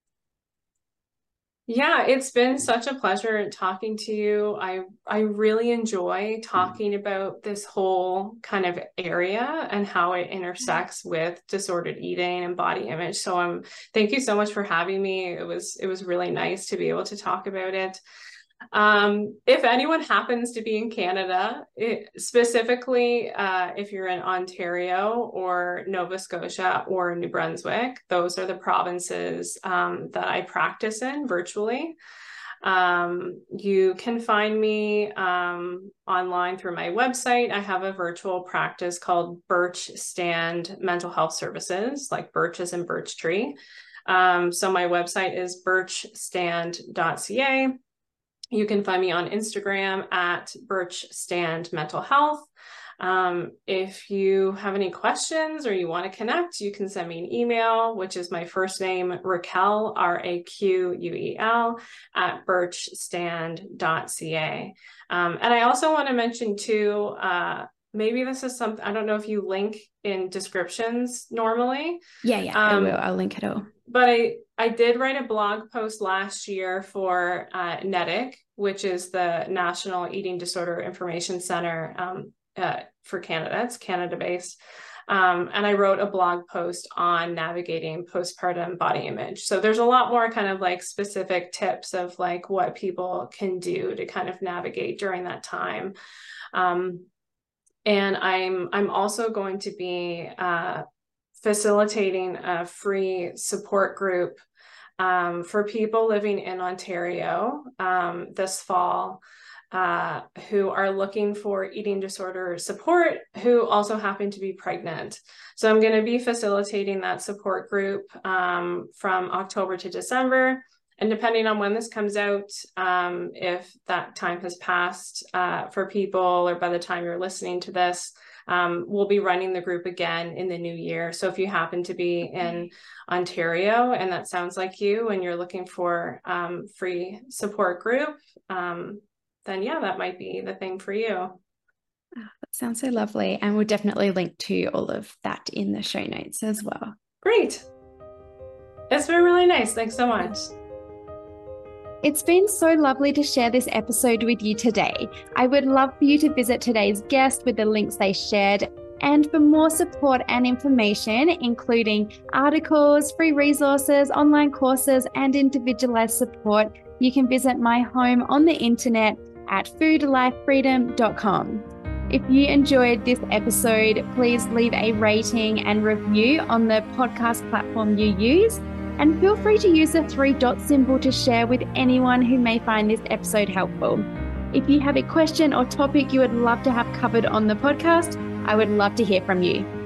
Yeah, it's been such a pleasure talking to you. I I really enjoy talking about this whole kind of area and how it intersects with disordered eating and body image. So I'm thank you so much for having me. It was it was really nice to be able to talk about it. Um, if anyone happens to be in Canada, it, specifically uh, if you're in Ontario or Nova Scotia or New Brunswick, those are the provinces um, that I practice in virtually. Um, you can find me um, online through my website. I have a virtual practice called Birch Stand Mental Health Services, like birch is in birch tree. Um, so my website is birch stand dot c a. You can find me on Instagram at Birch Stand Mental Health. Um, if you have any questions or you want to connect, you can send me an email, which is my first name, Raquel, R A Q U E L, at birch stand dot c a. Um, and I also want to mention too, uh, maybe this is something, I don't know if you link in descriptions normally. Yeah, yeah, I will. Um, I'll link it all. but I I did write a blog post last year for uh, Netic, which is the National Eating Disorder Information Center um, uh, for Canada. It's Canada-based. Um, and I wrote a blog post on navigating postpartum body image. So there's a lot more kind of like specific tips of like what people can do to kind of navigate during that time. Um, and I'm, I'm also going to be uh, facilitating a free support group um, for people living in Ontario um, this fall. Uh, who are looking for eating disorder support, who also happen to be pregnant. So I'm going to be facilitating that support group um, from October to December. And depending on when this comes out, um, if that time has passed uh, for people, or by the time you're listening to this, um, we'll be running the group again in the new year. So if you happen to be in Ontario and that sounds like you and you're looking for um, free support group, um, then yeah, that might be the thing for you. Oh, that sounds so lovely. And we'll definitely link to all of that in the show notes as well. Great. It's been really nice. Thanks so much. It's been so lovely to share this episode with you today. I would love for you to visit today's guest with the links they shared. And for more support and information, including articles, free resources, online courses, and individualized support, you can visit my home on the internet at food life freedom dot com. If you enjoyed this episode, please leave a rating and review on the podcast platform you use, and feel free to use the three dot symbol to share with anyone who may find this episode helpful. If you have a question or topic you would love to have covered on the podcast, I would love to hear from you.